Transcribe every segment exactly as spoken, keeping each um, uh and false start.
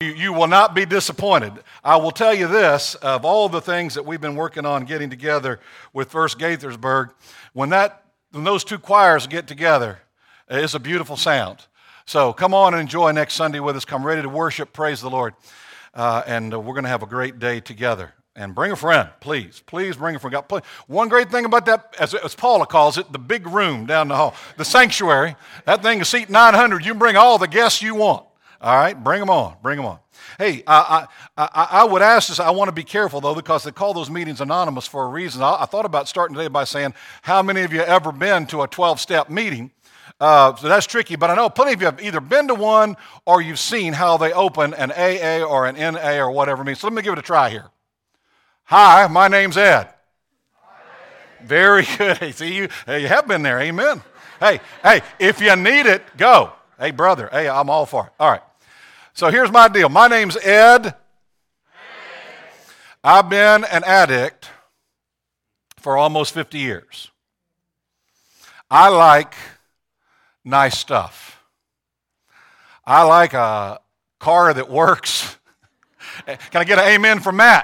you, you will not be disappointed. I will tell you this, of all the things that we've been working on getting together with First Gaithersburg, when, that, when those two choirs get together, it's a beautiful sound. So come on and enjoy next Sunday with us. Come ready to worship, praise the Lord. Uh, and uh, we're going to have a great day together. And bring a friend, please. Please bring a friend. God, one great thing about that, as, as Paula calls it, the big room down the hall, the sanctuary, that thing is seat nine hundred. You can bring all the guests you want. All right? Bring them on. Bring them on. Hey, I, I, I, I would ask this. I want to be careful, though, because they call those meetings anonymous for a reason. I, I thought about starting today by saying, how many of you have ever been to a twelve-step meeting? Uh, so that's tricky, but I know plenty of you have either been to one or you've seen how they open an A A or an N A or whatever it means. So let me give it a try here. Hi, my name's Ed. Hi. Very good. Hey, see, you, hey, you have been there. Amen. Hey, hey, if you need it, go. Hey, brother. Hey, I'm all for it. All right. So here's my deal. My name's Ed. Ed. I've been an addict for almost fifty years. I like nice stuff. I like a car that works. Can I get an amen from Matt?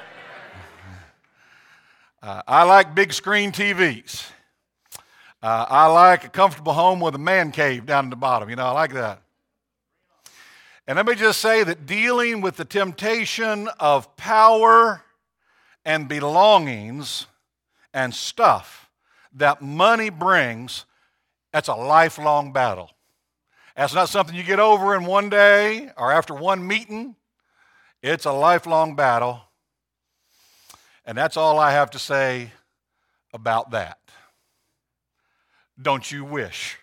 Uh, I like big screen T Vs. Uh, I like a comfortable home with a man cave down in the bottom. You know, I like that. And let me just say that dealing with the temptation of power and belongings and stuff that money brings, that's a lifelong battle. That's not something you get over in one day or after one meeting. It's a lifelong battle. And that's all I have to say about that. Don't you wish?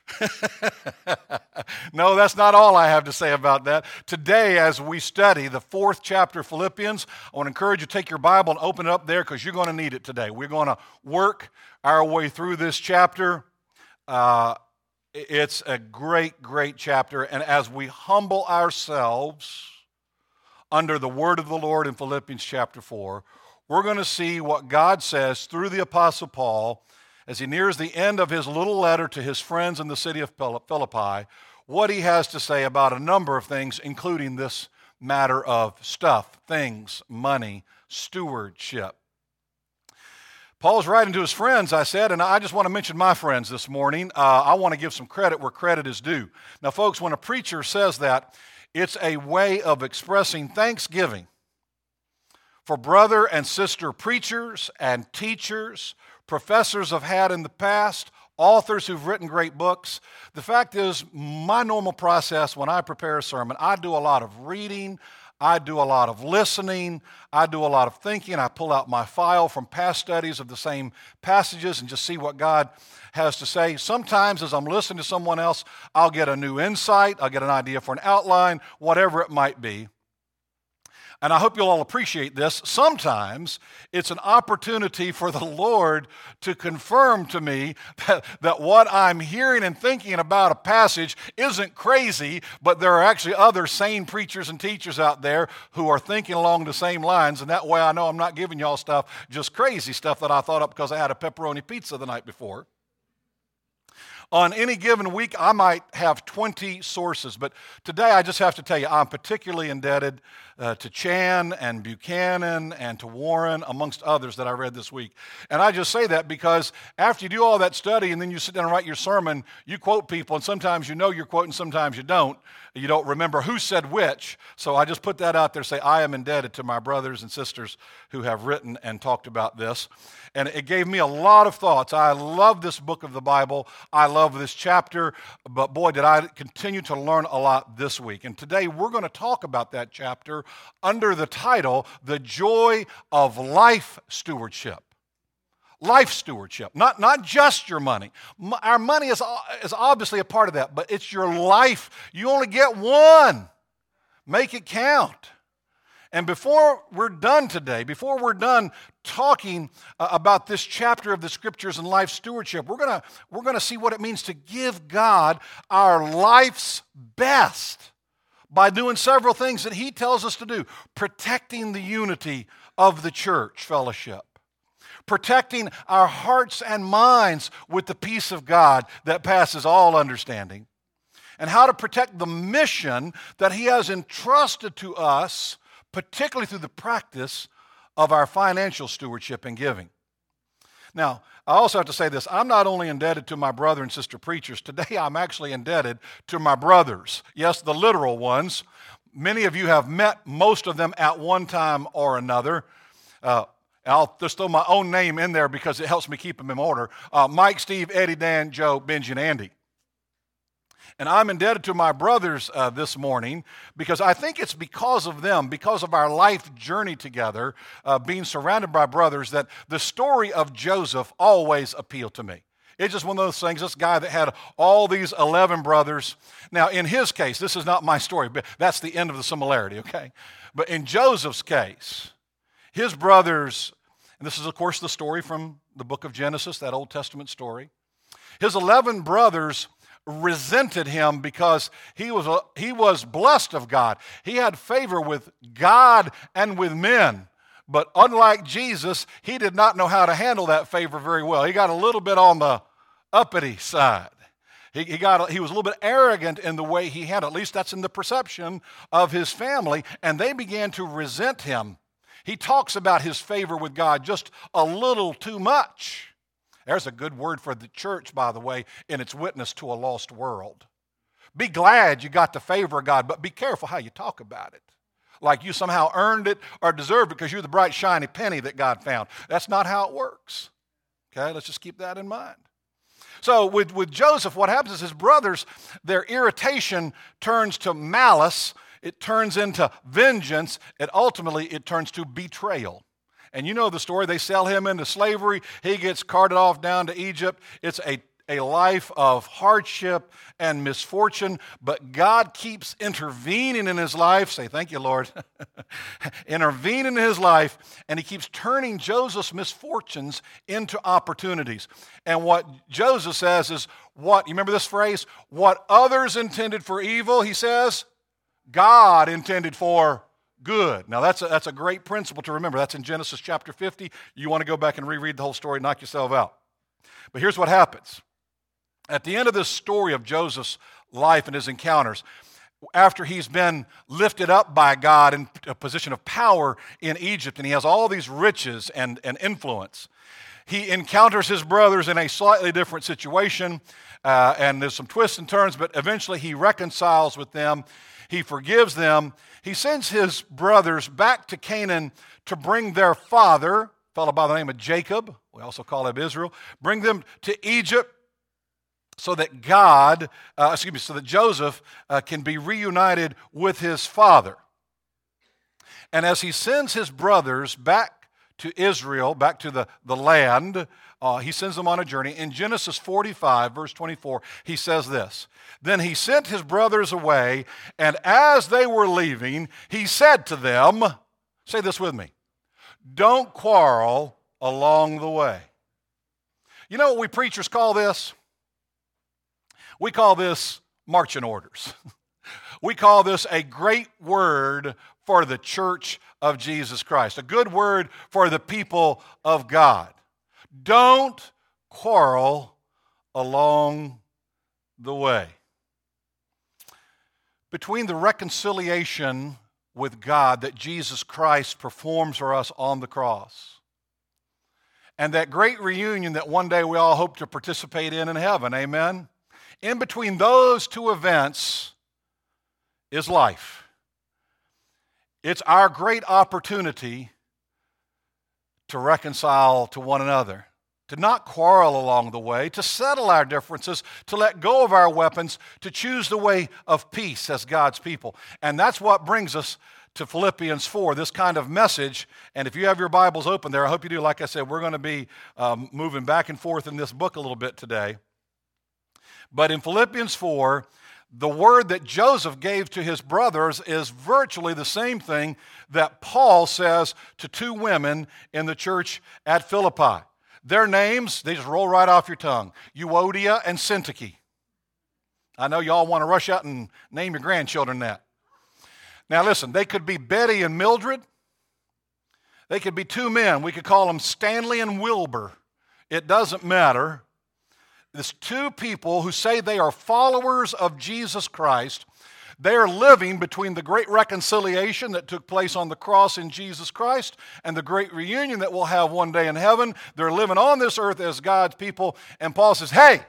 No, that's not all I have to say about that. Today, as we study the fourth chapter of Philippians, I want to encourage you to take your Bible and open it up there because you're going to need it today. We're going to work our way through this chapter. Uh, it's a great, great chapter. And as we humble ourselves under the word of the Lord in Philippians chapter four, we're going to see what God says through the Apostle Paul as he nears the end of his little letter to his friends in the city of Philippi, what he has to say about a number of things, including this matter of stuff, things, money, stewardship. Paul's writing to his friends, I said, and I just want to mention my friends this morning. Uh, I want to give some credit where credit is due. Now, folks, when a preacher says that, it's a way of expressing thanksgiving for brother and sister preachers and teachers, professors have had in the past, authors who've written great books. The fact is, my normal process when I prepare a sermon, I do a lot of reading, I do a lot of listening, I do a lot of thinking. I pull out my file from past studies of the same passages and just see what God has to say. Sometimes as I'm listening to someone else, I'll get a new insight, I'll get an idea for an outline, whatever it might be. And I hope you'll all appreciate this. Sometimes it's an opportunity for the Lord to confirm to me that, that what I'm hearing and thinking about a passage isn't crazy, but there are actually other sane preachers and teachers out there who are thinking along the same lines. And that way I know I'm not giving y'all stuff, just crazy stuff that I thought up because I had a pepperoni pizza the night before. On any given week, I might have twenty sources, but today I just have to tell you, I'm particularly indebted uh, to Chan and Buchanan and to Warren, amongst others that I read this week. And I just say that because after you do all that study and then you sit down and write your sermon, you quote people, and sometimes you know you're quoting, sometimes you don't. You don't remember who said which, so I just put that out there, say I am indebted to my brothers and sisters who have written and talked about this. And it gave me a lot of thoughts. I love this book of the Bible. I love this chapter, but boy, did I continue to learn a lot this week. And today we're going to talk about that chapter under the title, The Joy of Life Stewardship. Life stewardship, not, not just your money. Our money is, is obviously a part of that, but it's your life. You only get one. Make it count. And before we're done today, before we're done talking uh, about this chapter of the Scriptures and life stewardship, we're gonna, we're gonna see what it means to give God our life's best by doing several things that He tells us to do. Protecting the unity of the church fellowship. Protecting our hearts and minds with the peace of God that passes all understanding. and how to protect the mission that he has entrusted to us, particularly through the practice of our financial stewardship and giving. Now, I also have to say this. I'm not only indebted to my brother and sister preachers. Today, I'm actually indebted to my brothers. Yes, the literal ones. Many of you have met most of them at one time or another. Uh, I'll just throw my own name in there because it helps me keep them in order. Uh, Mike, Steve, Eddie, Dan, Joe, Benji, and Andy. And I'm indebted to my brothers uh, this morning because I think it's because of them, because of our life journey together, uh, being surrounded by brothers, that the story of Joseph always appealed to me. It's just one of those things, this guy that had all these eleven brothers. Now, in his case, this is not my story, but that's the end of the similarity, okay? But in Joseph's case, his brothers, and this is, of course, the story from the book of Genesis, that Old Testament story. His eleven brothers resented him because he was, a, he was blessed of God. He had favor with God and with men. But unlike Jesus, he did not know how to handle that favor very well. He got a little bit on the uppity side. He, he, got, he was a little bit arrogant in the way he handled. At least that's in the perception of his family. And they began to resent him. He talks about his favor with God just a little too much. There's a good word for the church, by the way, in its witness to a lost world. Be glad you got the favor of God, but be careful how you talk about it. Like you somehow earned it or deserved it because you're the bright, shiny penny that God found. That's not how it works. Okay, let's just keep that in mind. So with, with Joseph, what happens is his brothers, their irritation turns to malice. It turns into vengeance. And ultimately, it turns to betrayal. And you know the story. They sell him into slavery. He gets carted off down to Egypt. It's a, a life of hardship and misfortune, but God keeps intervening in his life. Say, thank you, Lord. Intervening in his life, and he keeps turning Joseph's misfortunes into opportunities. And what Joseph says is, what, you remember this phrase? What others intended for evil, he says, God intended for good. Now, that's a, that's a great principle to remember. That's in Genesis chapter fifty. You want to go back and reread the whole story, knock yourself out. But here's what happens. At the end of this story of Joseph's life and his encounters, after he's been lifted up by God in a position of power in Egypt, and he has all these riches and, and influence, he encounters his brothers in a slightly different situation, uh, and there's some twists and turns, but eventually he reconciles with them. He forgives them. He sends his brothers back to Canaan to bring their father, a fellow by the name of Jacob, we also call him Israel, bring them to Egypt so that God, uh, excuse me, so that Joseph uh, can be reunited with his father. And as he sends his brothers back to Israel, back to the, the land, uh, he sends them on a journey. In Genesis forty-five, verse twenty-four, he says this, "Then he sent his brothers away, and as they were leaving, he said to them," say this with me, "Don't quarrel along the way." You know what we preachers call this? We call this marching orders. We call this a great word for the church of Jesus Christ, a good word for the people of God. Don't quarrel along the way. Between the reconciliation with God that Jesus Christ performs for us on the cross and that great reunion that one day we all hope to participate in in heaven, amen? In between those two events is life. It's our great opportunity to reconcile to one another, to not quarrel along the way, to settle our differences, to let go of our weapons, to choose the way of peace as God's people. And that's what brings us to Philippians four, this kind of message. And if you have your Bibles open there, I hope you do. Like I said, we're going to be um, moving back and forth in this book a little bit today. But in Philippians four, the word that Joseph gave to his brothers is virtually the same thing that Paul says to two women in the church at Philippi. Their names, they just roll right off your tongue, Euodia and Syntyche. I know y'all want to rush out and name your grandchildren that. Now listen, they could be Betty and Mildred. They could be two men. We could call them Stanley and Wilbur. It doesn't matter. This two people who say they are followers of Jesus Christ. They are living between the great reconciliation that took place on the cross in Jesus Christ and the great reunion that we'll have one day in heaven. They're living on this earth as God's people. And Paul says, hey,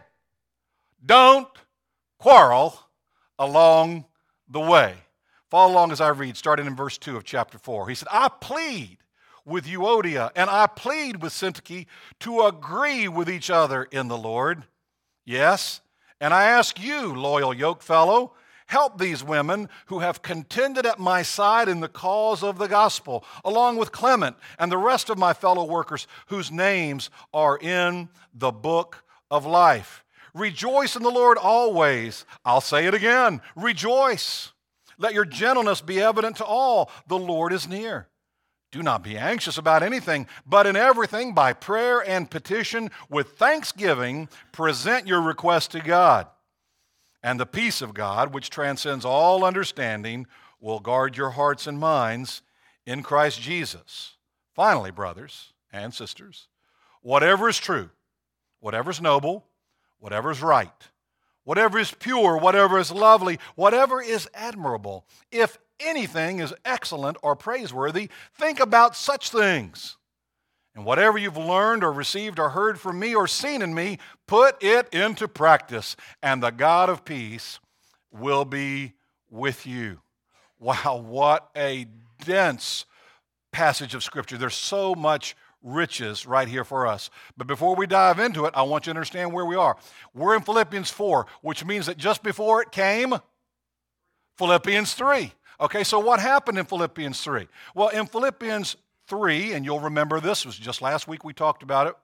don't quarrel along the way. Follow along as I read, starting in verse two of chapter four. He said, I plead with Euodia and I plead with Syntyche to agree with each other in the Lord. Yes, and I ask you, loyal yokefellow, help these women who have contended at my side in the cause of the gospel, along with Clement and the rest of my fellow workers whose names are in the book of life. Rejoice in the Lord always. I'll say it again. Rejoice. Let your gentleness be evident to all. The Lord is near. Do not be anxious about anything, but in everything, by prayer and petition, with thanksgiving, present your request to God. And the peace of God, which transcends all understanding, will guard your hearts and minds in Christ Jesus. Finally, brothers and sisters, whatever is true, whatever is noble, whatever is right, whatever is pure, whatever is lovely, whatever is admirable, if anything is excellent or praiseworthy, think about such things. And whatever you've learned or received or heard from me or seen in me, put it into practice, and the God of peace will be with you. Wow, what a dense passage of Scripture. There's so much riches right here for us. But before we dive into it, I want you to understand where we are. We're in Philippians four, which means that just before it came Philippians three. Okay, so what happened in Philippians three? Well, in Philippians three, and you'll remember this, was just last week we talked about it.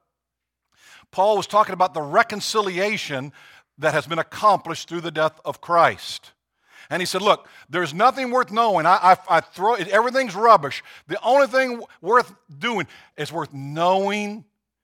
Paul was talking about the reconciliation that has been accomplished through the death of Christ. And he said, look, there's nothing worth knowing. I, I, I throw it, everything's rubbish. The only thing worth doing is worth knowing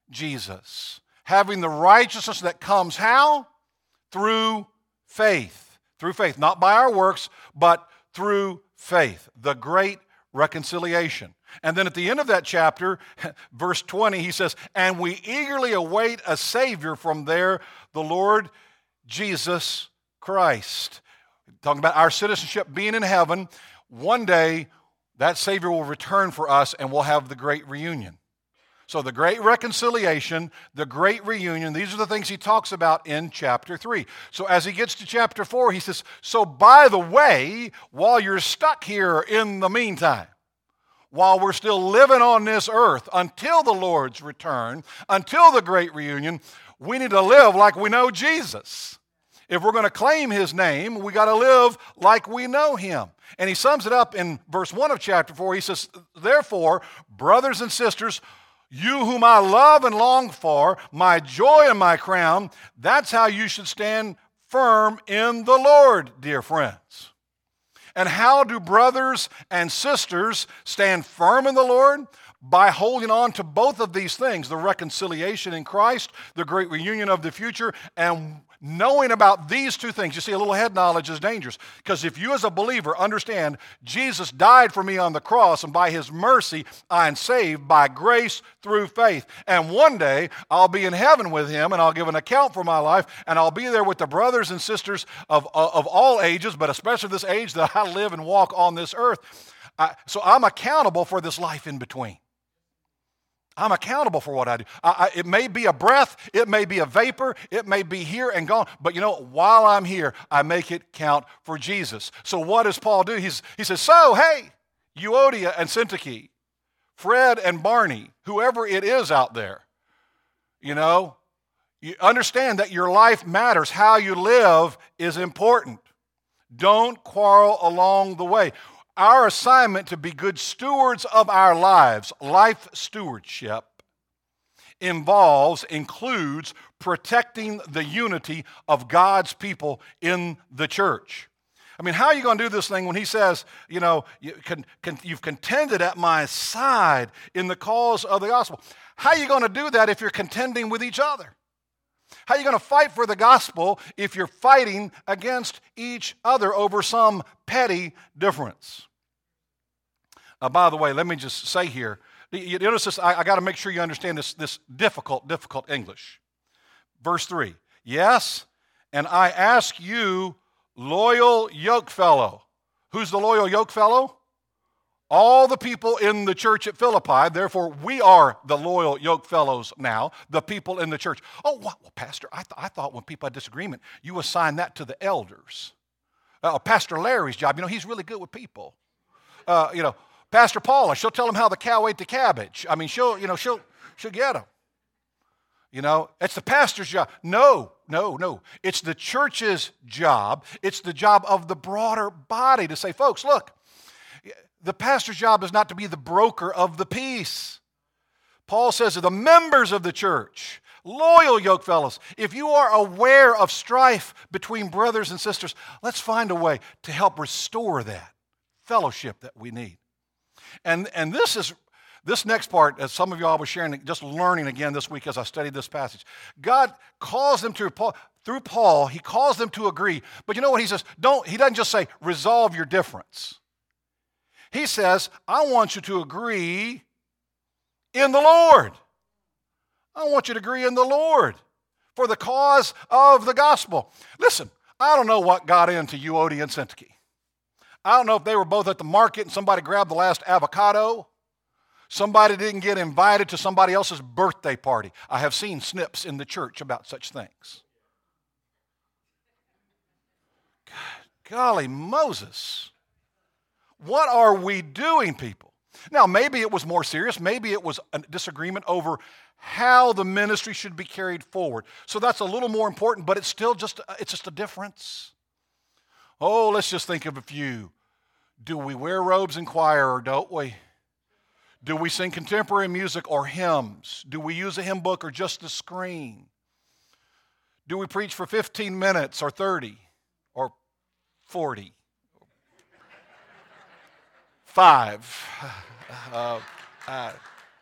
Jesus. Having the righteousness that comes how? Through faith. Through faith. Not by our works, but through faith. The great reconciliation. And then at the end of that chapter, verse twenty, he says, and we eagerly await a Savior from there, the Lord Jesus Christ. Talking about our citizenship being in heaven, one day that Savior will return for us and we'll have the great reunion. So the great reconciliation, the great reunion, these are the things he talks about in chapter three. So as he gets to chapter four, he says, so by the way, while you're stuck here in the meantime, while we're still living on this earth until the Lord's return, until the great reunion, we need to live like we know Jesus. If we're going to claim his name, we got to live like we know him. And he sums it up in verse one of chapter four. He says, therefore, brothers and sisters, you whom I love and long for, my joy and my crown, that's how you should stand firm in the Lord, dear friends. And how do brothers and sisters stand firm in the Lord? By holding on to both of these things, the reconciliation in Christ, the great reunion of the future, and knowing about these two things. You see, a little head knowledge is dangerous, because if you as a believer understand Jesus died for me on the cross, and by his mercy I am saved by grace through faith, and one day I'll be in heaven with him and I'll give an account for my life, and I'll be there with the brothers and sisters of, of all ages, but especially this age that I live and walk on this earth. I, so I'm accountable for this life in between. I'm accountable for what I do. I, I, it may be a breath, it may be a vapor, it may be here and gone, but you know, while I'm here, I make it count for Jesus. So what does Paul do? He's, he says, so, hey, Euodia and Syntyche, Fred and Barney, whoever it is out there, you know, you understand that your life matters. How you live is important. Don't quarrel along the way. Our assignment to be good stewards of our lives, life stewardship, involves, includes protecting the unity of God's people in the church. I mean, how are you going to do this thing when he says, you know, you can, can, you've contended at my side in the cause of the gospel? How are you going to do that if you're contending with each other? How are you going to fight for the gospel if you're fighting against each other over some petty difference? Uh, by the way, let me just say here, you notice this, I, I got to make sure you understand this, this difficult, difficult English. Verse three, Yes, and I ask you, loyal yokefellow. Who's the loyal yokefellow? All the people in the church at Philippi. Therefore, we are the loyal yokefellows now, the people in the church. Oh, well, Pastor, I, th- I thought when people had disagreement, you assign that to the elders. Uh, Pastor Larry's job, you know, he's really good with people. Uh, you know, Pastor Paula, she'll tell him how the cow ate the cabbage. I mean, she'll, you know, she'll, she'll get him. You know, it's the pastor's job. No, no, no. It's the church's job. It's the job of the broader body to say, folks, look, the pastor's job is not to be the broker of the peace. Paul says to the members of the church, loyal yokefellows, if you are aware of strife between brothers and sisters, let's find a way to help restore that fellowship that we need. And, and this is This next part, as some of y'all were sharing, just learning again this week as I studied this passage, God calls them to, Paul, through Paul, he calls them to agree. But you know what he says? Don't, he doesn't just say, resolve your difference. He says, I want you to agree in the Lord. I want you to agree in the Lord for the cause of the gospel. Listen, I don't know what got into Euodia and Syntyche. I don't know if they were both at the market and somebody grabbed the last avocado. Somebody didn't get invited to somebody else's birthday party. I have seen snips in the church about such things. God, golly Moses. What are we doing, people? Now, maybe it was more serious. Maybe it was a disagreement over how the ministry should be carried forward. So that's a little more important, but it's still just, it's just a difference. Oh, let's just think of a few. Do we wear robes in choir or don't we? Do we sing contemporary music or hymns? Do we use a hymn book or just the screen? Do we preach for fifteen minutes or thirty or forty? Five. Uh, uh.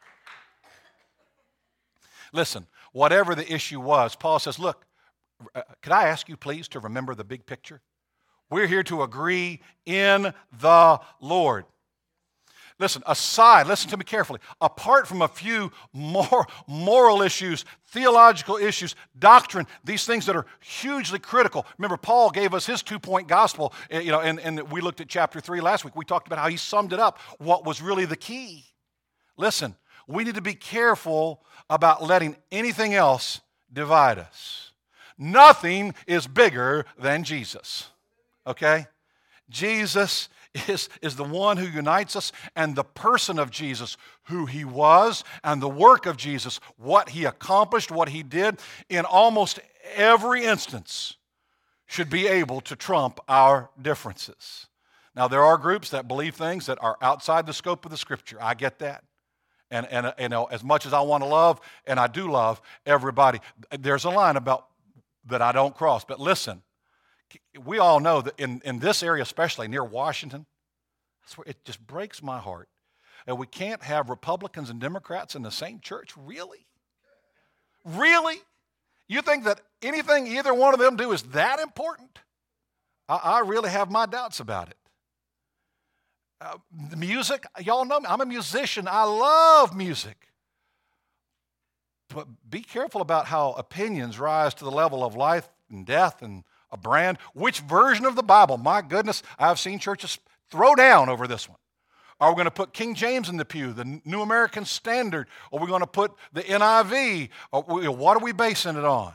Listen, whatever the issue was, Paul says, look, uh, could I ask you please to remember the big picture? We're here to agree in the Lord. Listen, aside, listen to me carefully, apart from a few more moral issues, theological issues, doctrine, these things that are hugely critical. Remember, Paul gave us his two-point gospel, you know, and, and we looked at chapter three last week. We talked about how he summed it up, what was really the key. Listen, we need to be careful about letting anything else divide us. Nothing is bigger than Jesus, okay? Jesus is, is the one who unites us, and the person of Jesus, who he was, and the work of Jesus, what he accomplished, what he did, in almost every instance, should be able to trump our differences. Now, there are groups that believe things that are outside the scope of the Scripture. I get that. And, and you know, as much as I want to love, and I do love everybody, there's a line about that I don't cross. But listen, we all know that in, in this area, especially near Washington, that's where it just breaks my heart. And we can't have Republicans and Democrats in the same church? Really? Really? You think that anything either one of them do is that important? I, I really have my doubts about it. Uh, the music, y'all know me. I'm a musician. I love music. But be careful about how opinions rise to the level of life and death and a brand. Which version of the Bible? My goodness, I've seen churches throw down over this one. Are we going to put King James in the pew, the New American Standard? Are we going to put the N I V? Or what are we basing it on?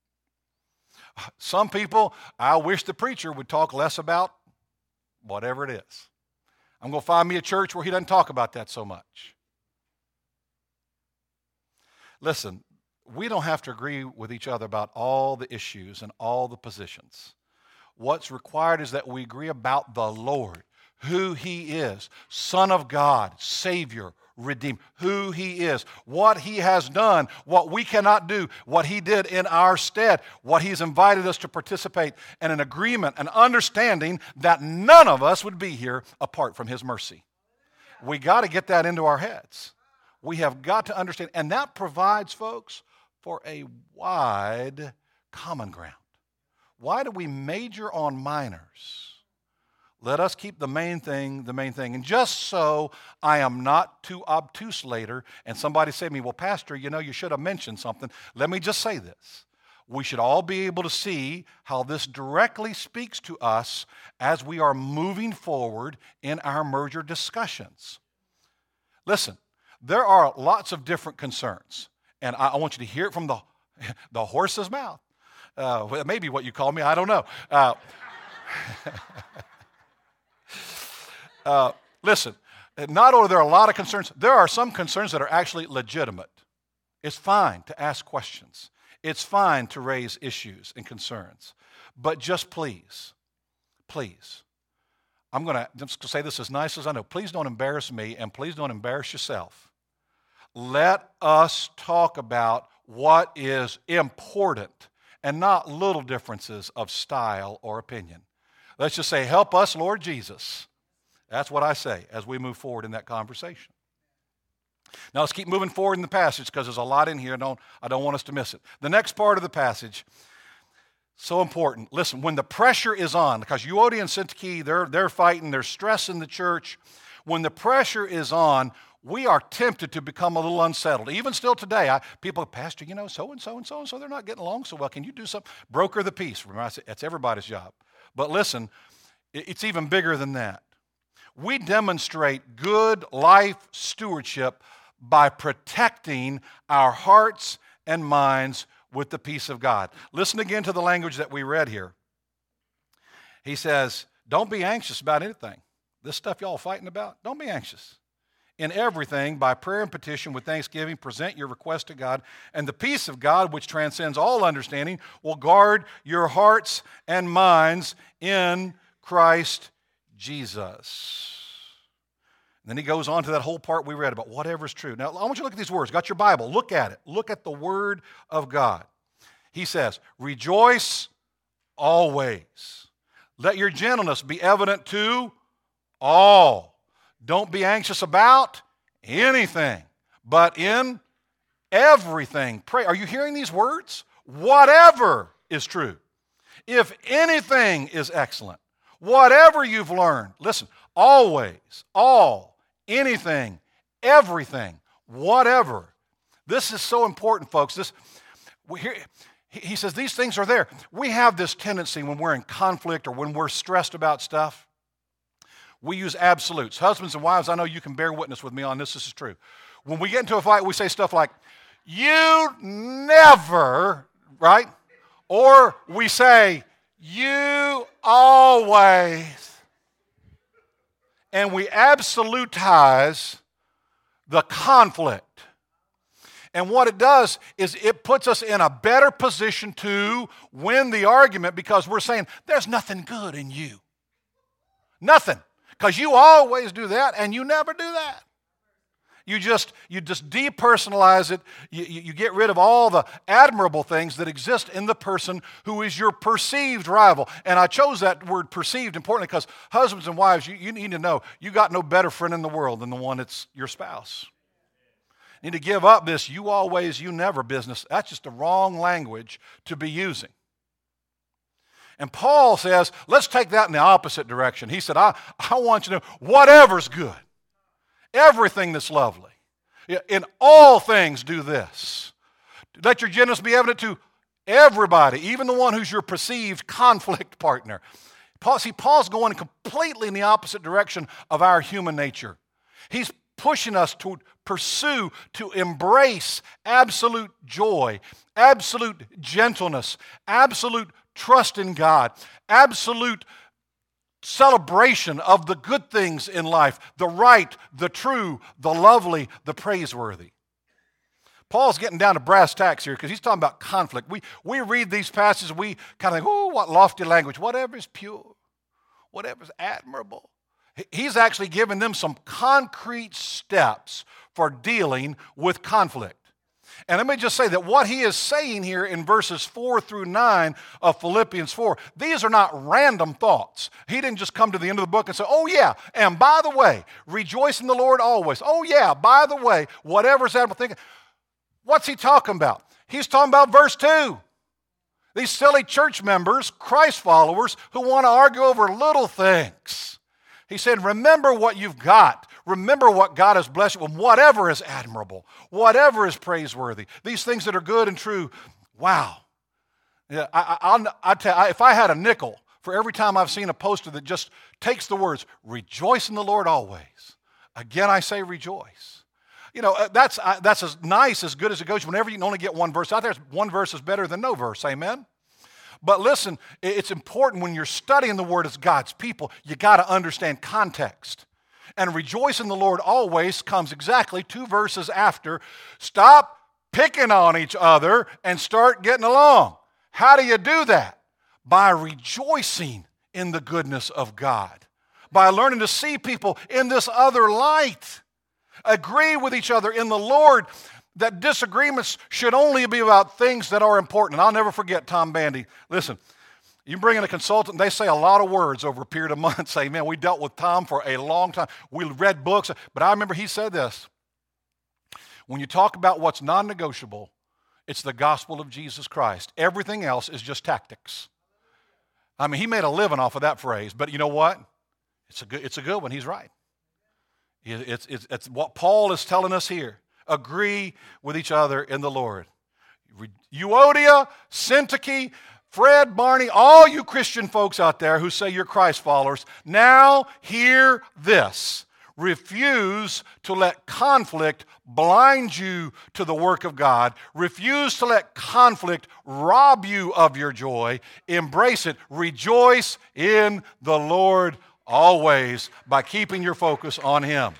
Some people, I wish the preacher would talk less about whatever it is. I'm going to find me a church where he doesn't talk about that so much. Listen, we don't have to agree with each other about all the issues and all the positions. What's required is that we agree about the Lord, who he is, Son of God, Savior, Redeemer, who he is, what he has done, what we cannot do, what he did in our stead, what he's invited us to participate in, an agreement, an understanding that none of us would be here apart from his mercy. We got to get that into our heads. We have got to understand, and that provides, folks, for a wide common ground. Why do we major on minors? Let us keep the main thing the main thing. And just so I am not too obtuse later, and somebody say to me, well, Pastor, you know, you should have mentioned something. Let me just say this. We should all be able to see how this directly speaks to us as we are moving forward in our merger discussions. Listen, there are lots of different concerns, and I, I want you to hear it from the, the horse's mouth. Uh, maybe what you call me, I don't know. Uh, uh, listen, not only are there a lot of concerns, there are some concerns that are actually legitimate. It's fine to ask questions. It's fine to raise issues and concerns. But just please, please, I'm going to just say this as nice as I know. Please don't embarrass me, and please don't embarrass yourself. Let us talk about what is important and not little differences of style or opinion. Let's just say, help us, Lord Jesus. That's what I say as we move forward in that conversation. Now let's keep moving forward in the passage because there's a lot in here. I don't, I don't want us to miss it. The next part of the passage, so important. Listen, when the pressure is on, because Euodia and Syntyche, they're, they're fighting, there's stress in the church. When the pressure is on, we are tempted to become a little unsettled. Even still today, I, people, Pastor, you know, so-and-so and so-and-so, they're not getting along so well. Can you do something? Broker the peace. Remember, I said, that's everybody's job. But listen, it, it's even bigger than that. We demonstrate good life stewardship by protecting our hearts and minds with the peace of God. Listen again to the language that we read here. He says, don't be anxious about anything. This stuff y'all fighting about, don't be anxious. In everything, by prayer and petition with thanksgiving, present your request to God, and the peace of God, which transcends all understanding, will guard your hearts and minds in Christ Jesus. And then he goes on to that whole part we read about whatever is true. Now, I want you to look at these words. Got your Bible. Look at it. Look at the Word of God. He says, rejoice always. Let your gentleness be evident to all. Don't be anxious about anything, but in everything. Pray. Are you hearing these words? Whatever is true. If anything is excellent, whatever you've learned, listen, always, all, anything, everything, whatever. This is so important, folks. This, we hear, he says these things are there. We have this tendency when we're in conflict or when we're stressed about stuff, we use absolutes. Husbands and wives, I know you can bear witness with me on this. This is true. When we get into a fight, we say stuff like, you never, right? Or we say, you always. And we absolutize the conflict. And what it does is it puts us in a better position to win the argument because we're saying, there's nothing good in you. Nothing. Because you always do that and you never do that. You just, you just depersonalize it. You, you, you get rid of all the admirable things that exist in the person who is your perceived rival. And I chose that word perceived importantly because husbands and wives, you, you need to know you got no better friend in the world than the one that's your spouse. You need to give up this you always, you never business. That's just the wrong language to be using. And Paul says, let's take that in the opposite direction. He said, I, I want you to know whatever's good, everything that's lovely, in all things do this. Let your gentleness be evident to everybody, even the one who's your perceived conflict partner. Paul, see, Paul's going completely in the opposite direction of our human nature. He's pushing us to pursue, to embrace absolute joy, absolute gentleness, absolute trust in God, absolute celebration of the good things in life, the right, the true, the lovely, the praiseworthy. Paul's getting down to brass tacks here because he's talking about conflict. We, we read these passages, we kind of think, oh, what lofty language, whatever is pure, whatever is admirable. He's actually giving them some concrete steps for dealing with conflict. And let me just say that what he is saying here in verses four through nine of Philippians four, these are not random thoughts. He didn't just come to the end of the book and say, oh yeah, and by the way, rejoice in the Lord always. Oh yeah, by the way, whatever's admirable thinking. What's he talking about? He's talking about verse two. These silly church members, Christ followers, who want to argue over little things. He said, remember what you've got. Remember what God has blessed you with, whatever is admirable, whatever is praiseworthy, these things that are good and true. Wow. Yeah, I, I, I'll, I tell I, if I had a nickel for every time I've seen a poster that just takes the words, rejoice in the Lord always. Again, I say rejoice. You know, that's, that's as nice, as good as it goes. Whenever you can only get one verse out there, one verse is better than no verse, amen? But listen, it's important when you're studying the Word as God's people, you got to understand context. And rejoice in the Lord always comes exactly two verses after. Stop picking on each other and start getting along. How do you do that? By rejoicing in the goodness of God. By learning to see people in this other light. Agree with each other in the Lord that disagreements should only be about things that are important. And I'll never forget Tom Bandy. Listen, you bring in a consultant, they say a lot of words over a period of months. Amen. We dealt with Tom for a long time. We read books. But I remember he said this. When you talk about what's non-negotiable, it's the gospel of Jesus Christ. Everything else is just tactics. I mean, he made a living off of that phrase. But you know what? It's a good, it's a good one. He's right. It's, it's, it's what Paul is telling us here. Agree with each other in the Lord. Euodia, Syntyche, Fred, Barney, all you Christian folks out there who say you're Christ followers, now hear this. Refuse to let conflict blind you to the work of God. Refuse to let conflict rob you of your joy. Embrace it. Rejoice in the Lord always by keeping your focus on Him.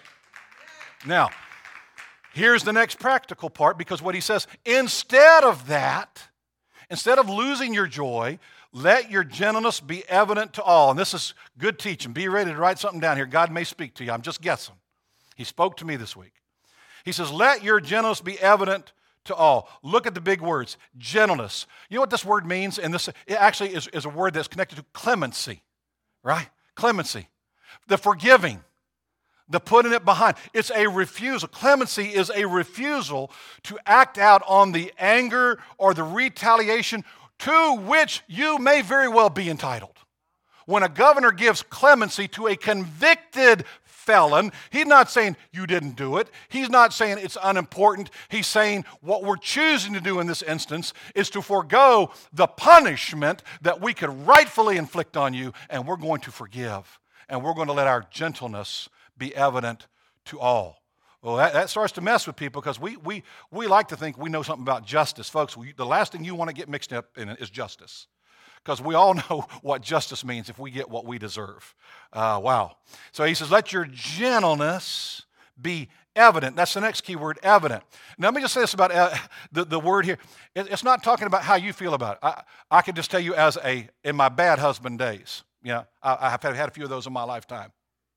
Now, here's the next practical part, because what he says, instead of that, instead of losing your joy, let your gentleness be evident to all. And this is good teaching. Be ready to write something down here. God may speak to you. I'm just guessing. He spoke to me this week. He says, let your gentleness be evident to all. Look at the big words. Gentleness. You know what this word means? And this it actually is, is a word that's connected to clemency, right? Clemency. The forgiving. The putting it behind. It's a refusal. Clemency is a refusal to act out on the anger or the retaliation to which you may very well be entitled. When a governor gives clemency to a convicted felon, he's not saying you didn't do it. He's not saying it's unimportant. He's saying what we're choosing to do in this instance is to forego the punishment that we could rightfully inflict on you, and we're going to forgive. And we're going to let our gentleness be evident to all. Well, that, that starts to mess with people, because we, we, we like to think we know something about justice. Folks, we, the last thing you want to get mixed up in is justice, because we all know what justice means if we get what we deserve. Uh, wow. So he says, let your gentleness be evident. That's the next key word, evident. Now, let me just say this about uh, the, the word here. It, it's not talking about how you feel about it. I, I can just tell you as a, in my bad husband days, you know, I, I have had a few of those in my lifetime.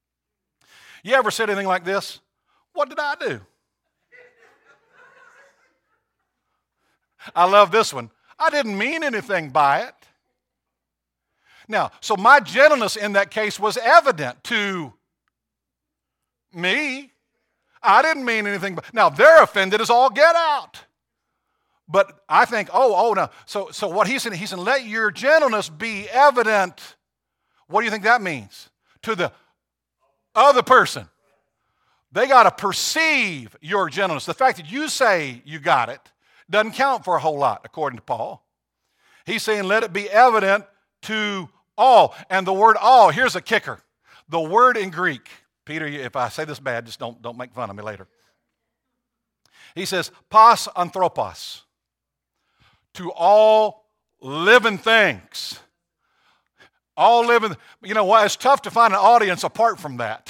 You ever said anything like this? What did I do? I love this one. I didn't mean anything by it. Now, so my gentleness in that case was evident to me. I didn't mean anything. But now they're offended as all get out. But I think, oh, oh no. So, so what he's saying, he's saying, let your gentleness be evident. What do you think that means? To the other person. They got to perceive your gentleness. The fact that you say you got it doesn't count for a whole lot, according to Paul. He's saying, let it be evident to all. And the word all, here's a kicker. The word in Greek, Peter, if I say this bad, just don't, don't make fun of me later. He says, pas anthropos, to all living things. All living, you know what, it's tough to find an audience apart from that.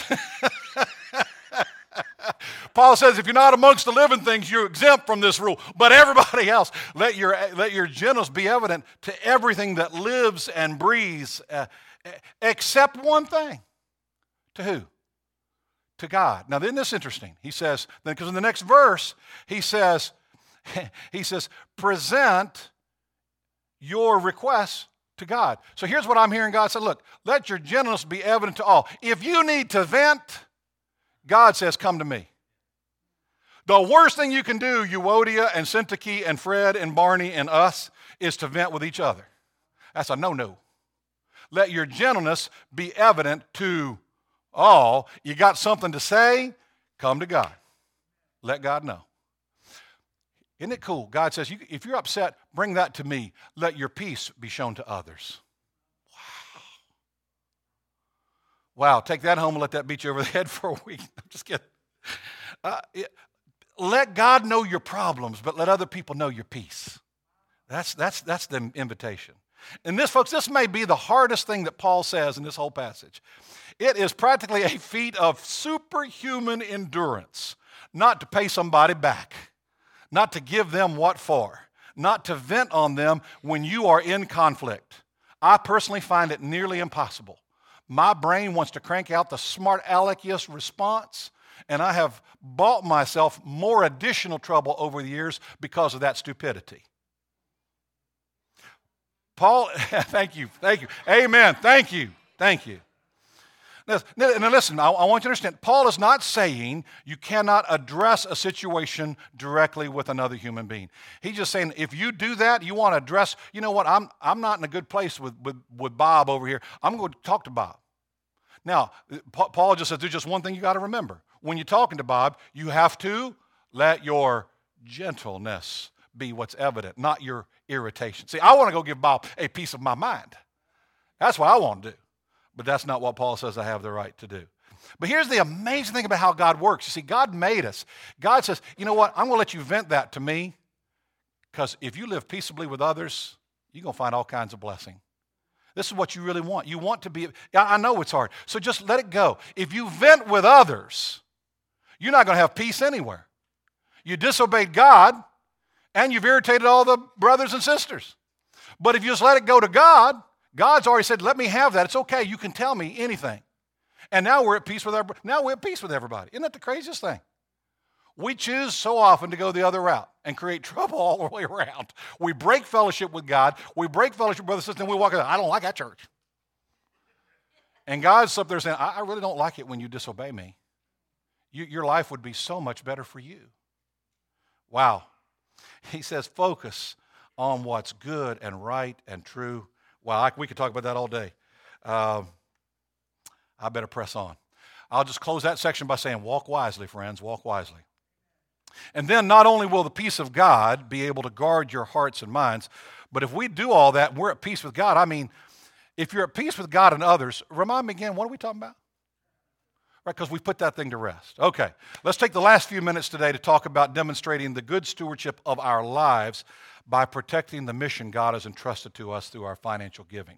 Paul says, if you're not amongst the living things, you're exempt from this rule. But everybody else, let your, let your gentleness be evident to everything that lives and breathes, uh, except one thing. To who? To God. Now, isn't this interesting? He says, because in the next verse, he says, he says, present your requests to God. So here's what I'm hearing God say, look, let your gentleness be evident to all. If you need to vent, God says, come to me. The worst thing you can do, Euodia and Syntyche and Fred and Barney and us, is to vent with each other. That's a no-no. Let your gentleness be evident to all. You got something to say? Come to God. Let God know. Isn't it cool? God says, you, if you're upset, bring that to me. Let your peace be shown to others. Wow. Wow, take that home and let that beat you over the head for a week. I'm just kidding. Uh, it, let God know your problems, but let other people know your peace. That's, that's, that's the invitation. And this, folks, this may be the hardest thing that Paul says in this whole passage. It is practically a feat of superhuman endurance not to pay somebody back, not to give them what for, not to vent on them when you are in conflict. I personally find it nearly impossible. My brain wants to crank out the smart alekiest response, and I have bought myself more additional trouble over the years because of that stupidity. Paul, thank you, thank you. Amen, thank you, thank you. Now, now listen, I, I want you to understand, Paul is not saying you cannot address a situation directly with another human being. He's just saying if you do that, you want to address, you know what, I'm, I'm not in a good place with, with, with Bob over here. I'm going to talk to Bob. Now, Paul just says there's just one thing you got to remember. When you're talking to Bob, you have to let your gentleness be what's evident, not your irritation. See, I want to go give Bob a piece of my mind. That's what I want to do. But that's not what Paul says I have the right to do. But here's the amazing thing about how God works. You see, God made us. God says, you know what, I'm going to let you vent that to me, because if you live peaceably with others, you're going to find all kinds of blessing. This is what you really want. You want to be, I know it's hard, so just let it go. If you vent with others, you're not going to have peace anywhere. You disobeyed God, and you've irritated all the brothers and sisters. But if you just let it go to God, God's already said, let me have that. It's okay. You can tell me anything. And now we're at peace with our, now we're at peace with everybody. Isn't that the craziest thing? We choose so often to go the other route and create trouble all the way around. We break fellowship with God. We break fellowship with brothers and sisters, and we walk out, I don't like that church. And God's up there saying, I, I really don't like it when you disobey me. You, your life would be so much better for you. Wow. He says, focus on what's good and right and true. Wow, I, we could talk about that all day. Uh, I better press on. I'll just close that section by saying, walk wisely, friends, walk wisely. And then not only will the peace of God be able to guard your hearts and minds, but if we do all that and we're at peace with God, I mean, if you're at peace with God and others, remind me again, what are we talking about? Right, because we put that thing to rest. Okay, let's take the last few minutes today to talk about demonstrating the good stewardship of our lives by protecting the mission God has entrusted to us through our financial giving.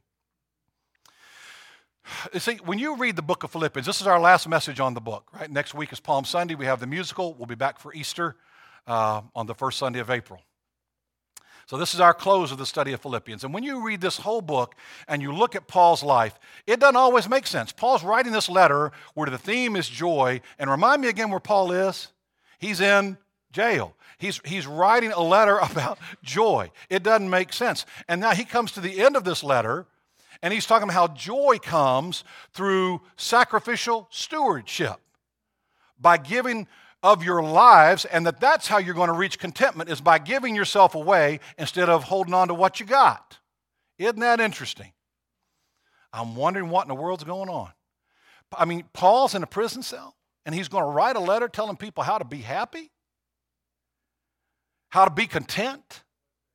You see, when you read the book of Philippians, this is our last message on the book, right? Next week is Palm Sunday. We have the musical. We'll be back for Easter uh, on the first Sunday of April. So this is our close of the study of Philippians. And when you read this whole book and you look at Paul's life, it doesn't always make sense. Paul's writing this letter where the theme is joy. And remind me again where Paul is. He's in jail. He's, he's writing a letter about joy. It doesn't make sense. And now he comes to the end of this letter, and he's talking about how joy comes through sacrificial stewardship, by giving of your lives, and that that's how you're going to reach contentment, is by giving yourself away instead of holding on to what you got. Isn't that interesting? I'm wondering what in the world's going on. I mean, Paul's in a prison cell, and he's going to write a letter telling people how to be happy, how to be content.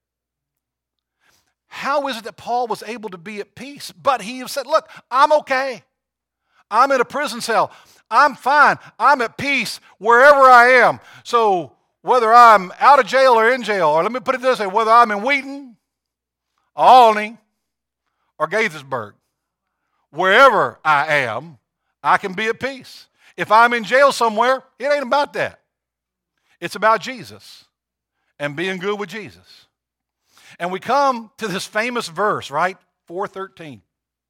How is it that Paul was able to be at peace? But he said, look, I'm okay. I'm in a prison cell. I'm fine. I'm at peace wherever I am. So whether I'm out of jail or in jail, or let me put it this way, whether I'm in Wheaton, Albany, or Gaithersburg, wherever I am, I can be at peace. If I'm in jail somewhere, it ain't about that. It's about Jesus and being good with Jesus. And we come to this famous verse, right? four thirteen.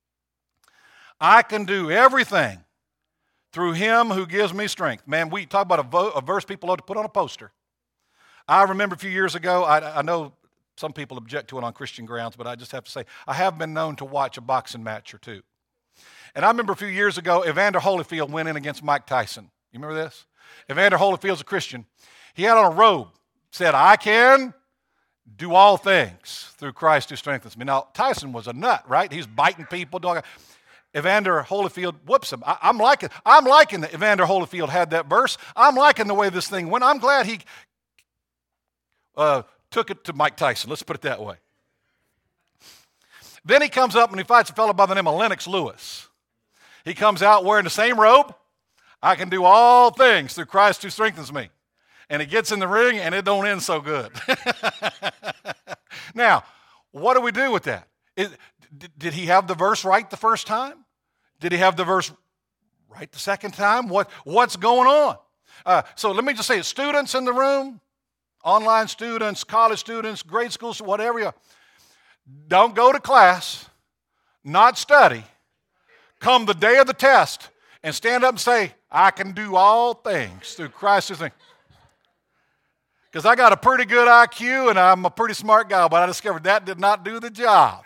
I can do everything through him who gives me strength. Man, we talk about a, vo- a verse people love to put on a poster. I remember a few years ago, I, I know some people object to it on Christian grounds, but I just have to say, I have been known to watch a boxing match or two. And I remember a few years ago, Evander Holyfield went in against Mike Tyson. You remember this? Evander Holyfield's a Christian. He had on a robe, said, I can do all things through Christ who strengthens me. Now, Tyson was a nut, right? He's biting people, doing. Evander Holyfield whoops him. I, I'm liking, I'm liking that Evander Holyfield had that verse. I'm liking the way this thing went. I'm glad he, uh, took it to Mike Tyson. Let's put it that way. Then he comes up and he fights a fellow by the name of Lennox Lewis. He comes out wearing the same robe. I can do all things through Christ who strengthens me. And he gets in the ring and it don't end so good. Now, what do we do with that? Is, did he have the verse right the first time? Did he have the verse right the second time? What, what's going on? Uh, so let me just say, students in the room, online students, college students, grade school, whatever you are, don't go to class, not study, come the day of the test, and stand up and say, I can do all things through Christ who strengthens me. Because I got a pretty good I Q and I'm a pretty smart guy, but I discovered that did not do the job.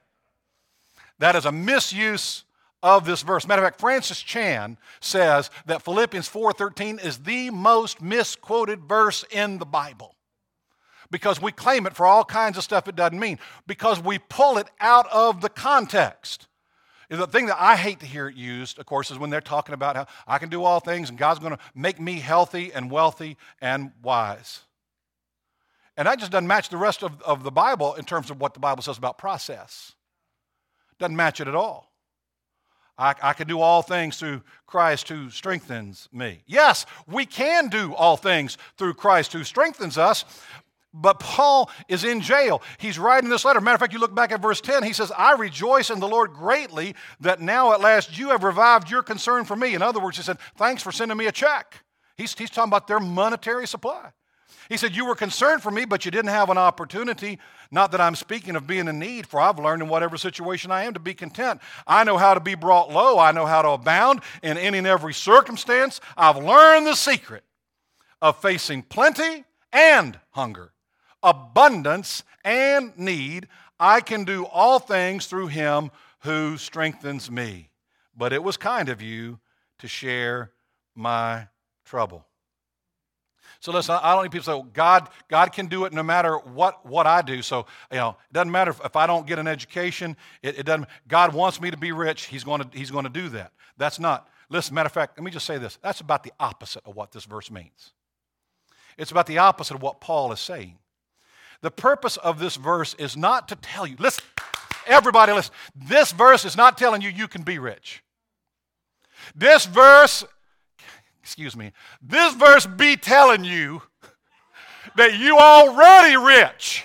That is a misuse of this verse. Matter of fact, Francis Chan says that Philippians four thirteen is the most misquoted verse in the Bible. Because we claim it for all kinds of stuff it doesn't mean. Because we pull it out of the context. The thing that I hate to hear it used, of course, is when they're talking about how I can do all things and God's going to make me healthy and wealthy and wise. And that just doesn't match the rest of, of the Bible in terms of what the Bible says about process. Doesn't match it at all. I, I can do all things through Christ who strengthens me. Yes, we can do all things through Christ who strengthens us, but Paul is in jail. He's writing this letter. Matter of fact, you look back at verse ten, he says, I rejoice in the Lord greatly that now at last you have revived your concern for me. In other words, he said, thanks for sending me a check. He's, he's talking about their monetary supply. He said, you were concerned for me, but you didn't have an opportunity. Not that I'm speaking of being in need, for I've learned in whatever situation I am to be content. I know how to be brought low. I know how to abound in any and every circumstance. I've learned the secret of facing plenty and hunger, abundance and need. I can do all things through him who strengthens me. But it was kind of you to share my trouble. So listen, I don't need people to say, well, God, God can do it no matter what, what I do. So, you know, it doesn't matter if, if I don't get an education. It, it doesn't. God wants me to be rich. He's going to, he's going to do that. That's not. Listen, matter of fact, let me just say this. That's about the opposite of what this verse means. It's about the opposite of what Paul is saying. The purpose of this verse is not to tell you, listen, everybody listen, this verse is not telling you you can be rich. This verse, excuse me, this verse be telling you that you already rich.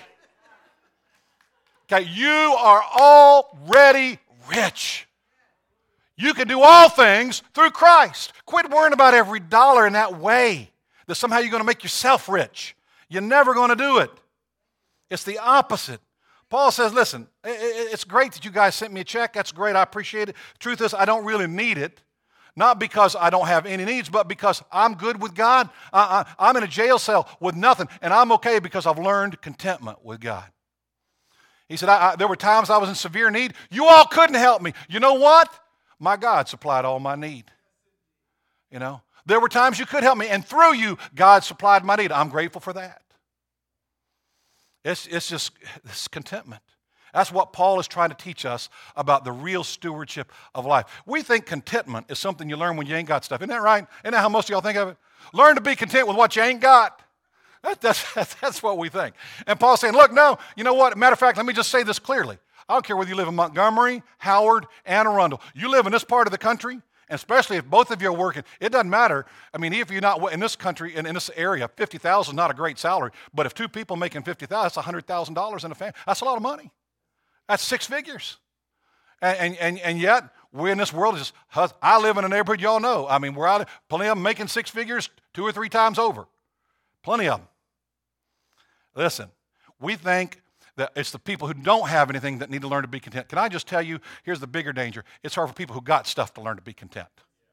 Okay, you are already rich. You can do all things through Christ. Quit worrying about every dollar in that way, that somehow you're going to make yourself rich. You're never going to do it. It's the opposite. Paul says, listen, it's great that you guys sent me a check. That's great. I appreciate it. Truth is, I don't really need it. Not because I don't have any needs, but because I'm good with God. I, I, I'm in a jail cell with nothing, and I'm okay because I've learned contentment with God. He said, I, I, there were times I was in severe need. You all couldn't help me. You know what? My God supplied all my need. You know, there were times you could help me, and through you, God supplied my need. I'm grateful for that. It's, it's just it's contentment. That's what Paul is trying to teach us about the real stewardship of life. We think contentment is something you learn when you ain't got stuff. Isn't that right? Isn't that how most of y'all think of it? Learn to be content with what you ain't got. That, that's, that's, that's what we think. And Paul's saying, look, no, you know what? Matter of fact, let me just say this clearly. I don't care whether you live in Montgomery, Howard, Anne Arundel. You live in this part of the country, and especially if both of you are working, it doesn't matter. I mean, if you're not in this country, in, in this area, fifty thousand dollars is not a great salary. But if two people making fifty thousand dollars, that's one hundred thousand dollars in a family. That's a lot of money. That's six figures. And, and, and yet, we're in this world. Just, I live in a neighborhood y'all know. I mean, we're out, plenty of them making six figures two or three times over. Plenty of them. Listen, we think that it's the people who don't have anything that need to learn to be content. Can I just tell you, here's the bigger danger. It's hard for people who got stuff to learn to be content.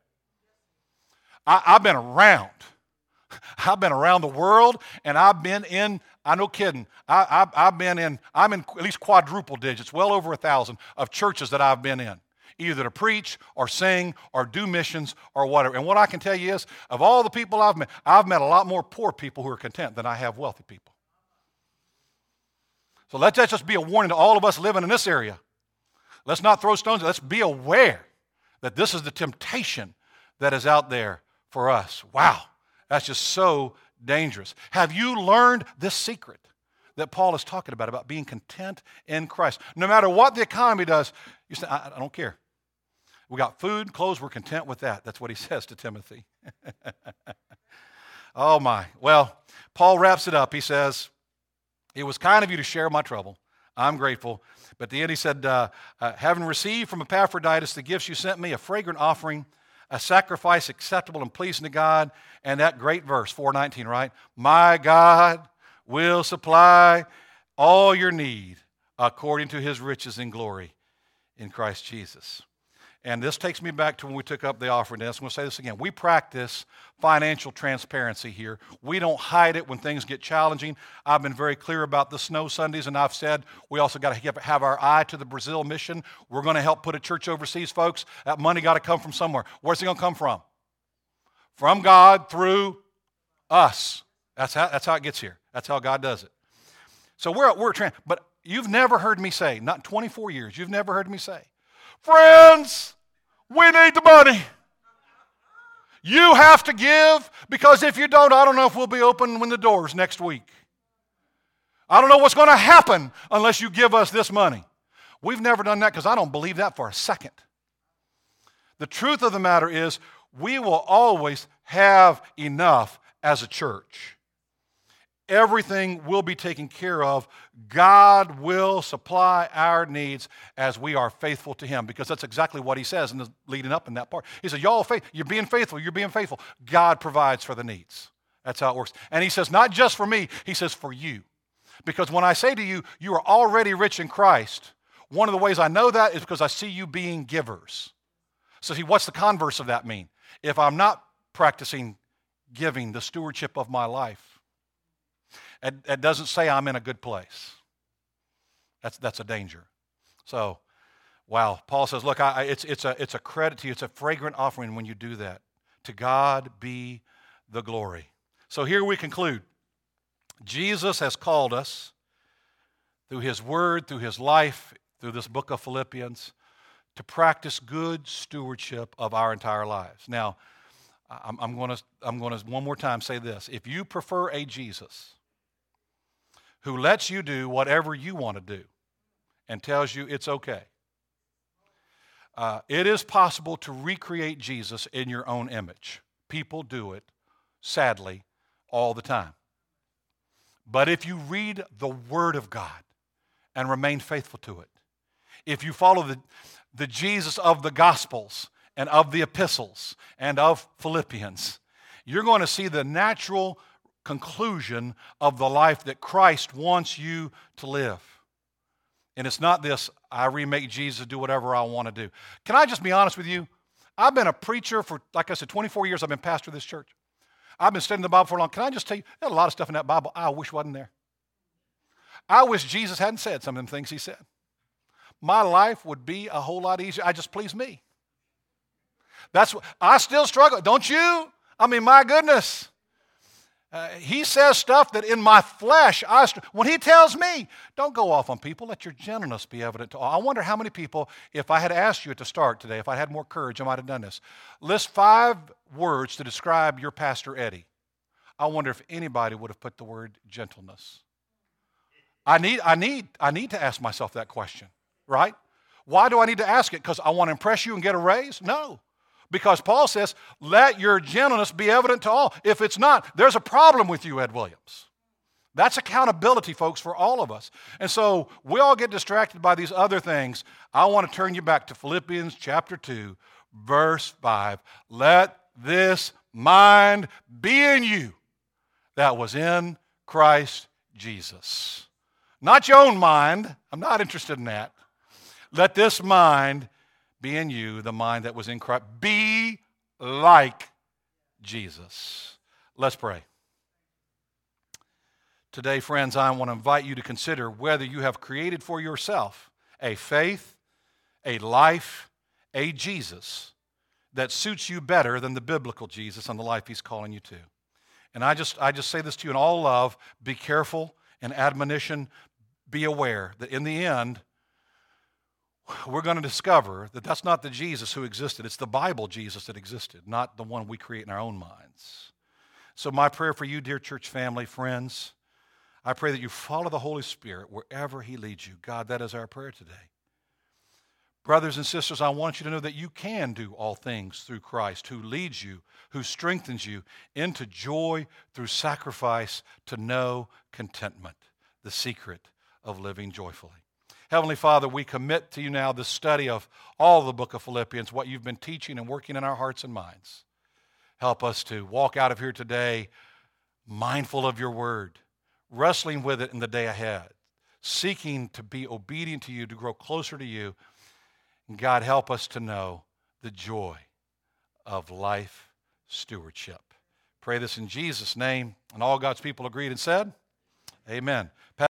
I, I've been around. I've been around the world, and I've been in, I no kidding, I, I, I've been in, I'm in at least quadruple digits, well over a thousand of churches that I've been in, either to preach or sing or do missions or whatever. And what I can tell you is, of all the people I've met, I've met a lot more poor people who are content than I have wealthy people. So let that just be a warning to all of us living in this area. Let's not throw stones. Let's be aware that this is the temptation that is out there for us. Wow. That's just so dangerous. Have you learned this secret that Paul is talking about, about being content in Christ? No matter what the economy does, you say, I, I don't care. We got food, clothes, we're content with that. That's what he says to Timothy. Oh my. Well, Paul wraps it up. He says, it was kind of you to share my trouble. I'm grateful. But at the end he said, uh, uh, having received from Epaphroditus the gifts you sent me, a fragrant offering, a sacrifice acceptable and pleasing to God, and that great verse, four nineteen, right? My God will supply all your need according to his riches in glory in Christ Jesus. And this takes me back to when we took up the offering. And I'm going to say this again. We practice financial transparency here. We don't hide it when things get challenging. I've been very clear about the snow Sundays, and I've said we also got to have our eye to the Brazil mission. We're going to help put a church overseas, folks. That money got to come from somewhere. Where's it going to come from? From God through us. That's how, that's how it gets here. That's how God does it. So we're, we're trans, but you've never heard me say, not in twenty-four years, you've never heard me say, friends, we need the money. You have to give, because if you don't, I don't know if we'll be open when the doors next week. I don't know what's going to happen unless you give us this money. We've never done that because I don't believe that for a second. The truth of the matter is we will always have enough as a church. Everything will be taken care of. God will supply our needs as we are faithful to him, because that's exactly what he says in the leading up in that part. He says, y'all, faith, you're being faithful, you're being faithful. God provides for the needs. That's how it works. And he says, not just for me, he says for you. Because when I say to you, you are already rich in Christ, one of the ways I know that is because I see you being givers. So see, what's the converse of that mean? If I'm not practicing giving, the stewardship of my life, it, it doesn't say I'm in a good place. That's that's a danger. So, wow. Paul says, look, I, it's it's a it's a credit to you. It's a fragrant offering when you do that. To God be the glory. So here we conclude. Jesus has called us through his word, through his life, through this book of Philippians, to practice good stewardship of our entire lives. Now, I'm, I'm going to I'm going to one more time say this. If you prefer a Jesus who lets you do whatever you want to do and tells you it's okay, uh, it is possible to recreate Jesus in your own image. People do it, sadly, all the time. But if you read the Word of God and remain faithful to it, if you follow the, the Jesus of the Gospels and of the epistles and of Philippians, you're going to see the natural conclusion of the life that Christ wants you to live. And it's not this, I remake Jesus, do whatever I want to do. Can I just be honest with you? I've been a preacher for, like I said, twenty-four years. I've been pastor of this church. I've been studying the Bible for a long time. Can I just tell you, there's a lot of stuff in that Bible I wish wasn't there. I wish Jesus hadn't said some of them things he said. My life would be a whole lot easier. I just please me. That's what, I still struggle. Don't you? I mean, my goodness. Uh, he says stuff that in my flesh, I str- when he tells me, don't go off on people, let your gentleness be evident to all. I wonder how many people, if I had asked you at the start today, if I had more courage, I might have done this. List five words to describe your Pastor Eddie. I wonder if anybody would have put the word gentleness. I need, I need, I need to ask myself that question, right? Why do I need to ask it? Because I want to impress you and get a raise? No. Because Paul says, let your gentleness be evident to all. If it's not, there's a problem with you, Ed Williams. That's accountability, folks, for all of us. And so we all get distracted by these other things. I want to turn you back to Philippians chapter two, verse five. Let this mind be in you that was in Christ Jesus. Not your own mind. I'm not interested in that. Let this mind be in you, the mind that was in Christ. Be like Jesus. Let's pray. Today, friends, I want to invite you to consider whether you have created for yourself a faith, a life, a Jesus that suits you better than the biblical Jesus and the life he's calling you to. And I just, I just say this to you in all love, be careful and admonition, be aware that in the end, we're going to discover that that's not the Jesus who existed. It's the Bible Jesus that existed, not the one we create in our own minds. So my prayer for you, dear church family, friends, I pray that you follow the Holy Spirit wherever he leads you. God, that is our prayer today. Brothers and sisters, I want you to know that you can do all things through Christ, who leads you, who strengthens you into joy through sacrifice, to know contentment, the secret of living joyfully. Heavenly Father, we commit to you now the study of all the book of Philippians, what you've been teaching and working in our hearts and minds. Help us to walk out of here today mindful of your word, wrestling with it in the day ahead, seeking to be obedient to you, to grow closer to you. And God, help us to know the joy of life stewardship. Pray this in Jesus' name. And all God's people agreed and said, amen.